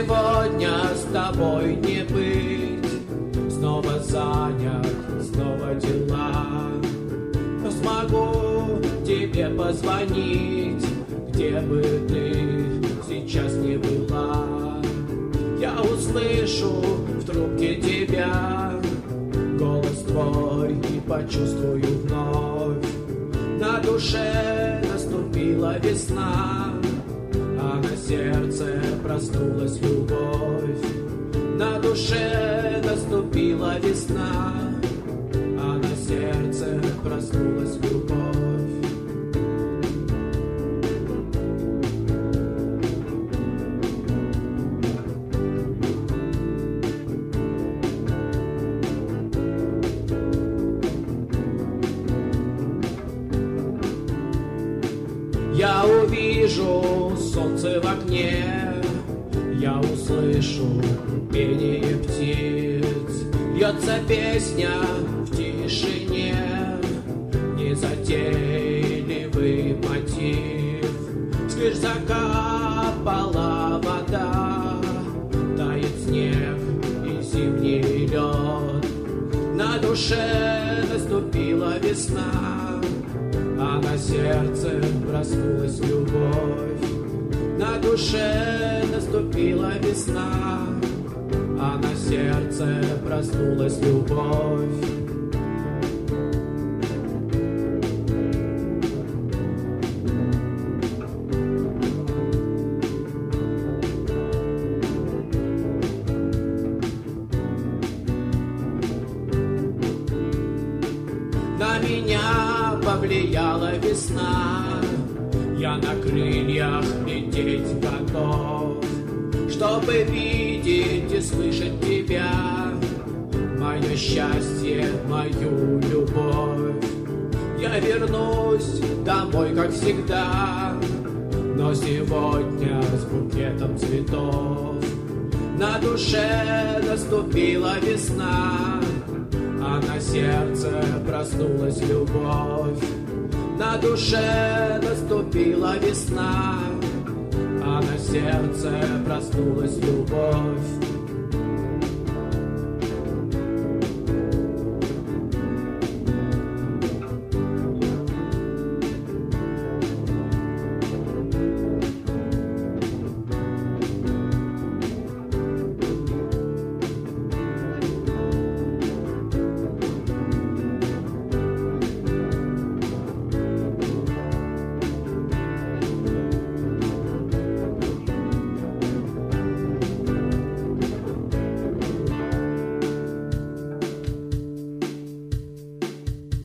сегодня с тобой не быть. Снова занят, снова дела. Но смогу тебе позвонить, где бы ты сейчас не была. Я услышу в трубке тебя, голос твой и почувствую вновь. На душе наступила весна, а на сердце проснулась любовь. На душе наступила весна, а на сердце проснулась любовь. Я увижу солнце в окне, я услышу пение птиц. Льется песня в тишине, незатейливый мотив. Вскрыш закапала вода, тает снег и зимний лед. На душе наступила весна, а на сердце проснулась любовь. На душе наступила весна, а на сердце проснулась любовь. На меня повлияла весна, я на крыльях лететь готов, чтобы видеть и слышать тебя, мое счастье, мою любовь. Я вернусь домой, как всегда, но сегодня с букетом цветов. На душе наступила весна, а на сердце проснулась любовь. На душе наступила весна, а на сердце проснулась любовь.